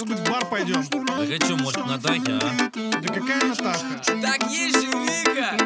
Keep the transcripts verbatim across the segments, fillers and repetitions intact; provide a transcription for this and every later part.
может быть, в бар пойдем? Да хочу, может, к Натахе, а? Да какая Натаха? Так есть же Вика!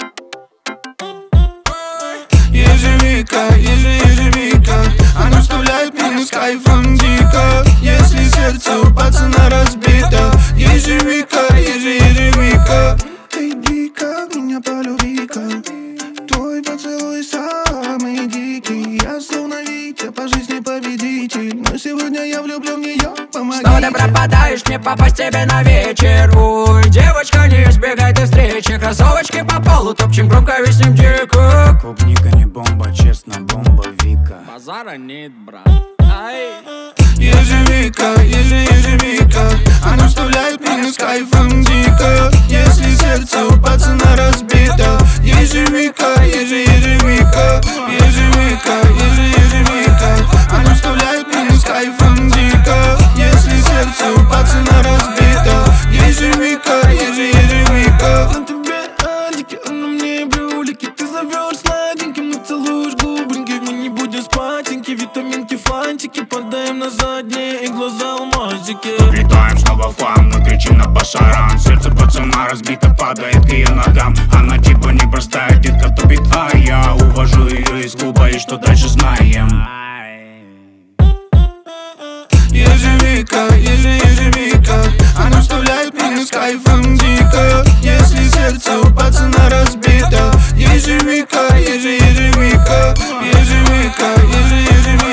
Ежевика, еже, ежевика, она вставляет меня с кайфом дико. Если сердце у пацана разбито, ежевика, еже, ежевика. Иди-ка, меня полюби-ка, твой поцелуй самый дикий. Я словно Витя, по жизни победитель, но сегодня я влюблен в нее, помоги. Что ты пропадаешь, мне попасть тебе на вечер? Ой, девочка, не избегай ты встречи. Кроссовочки по полу, топчем громко, виснем дико. Клубника не бомба, честно, бомба Вика. Базара нет, брат. Ай! Ежевика, еже, ежевика, она вставляет меня с кайфом дико. Если сердце у пацана разбито, ежевика, еже, ежевика, ежевика, еже, ежевика, она вставляет меня с кайфом дико. Если сердце у пацана разбито, ежевика, еже, ежевика. На тебе алики, а на мне брюлики. Ты зовешь сладеньким, и целуешь губоньки. Мы не будем спатеньки, витаминки, фантики. Подаем на задние и глаза алмазики. Влетаем снова в хлам, мы кричим на пасаран. Сердце пацана разбито, падает к ее ногам. Она типа непростая, детка топит, а я увожу ее из клуба, и что дальше знаем. Ежевика, еже, ежевика, она вставляет меня с кайфом дико. Если сердце у пацана разбито, ежевика, еже, ежевика, ежевика, еже, ежевика.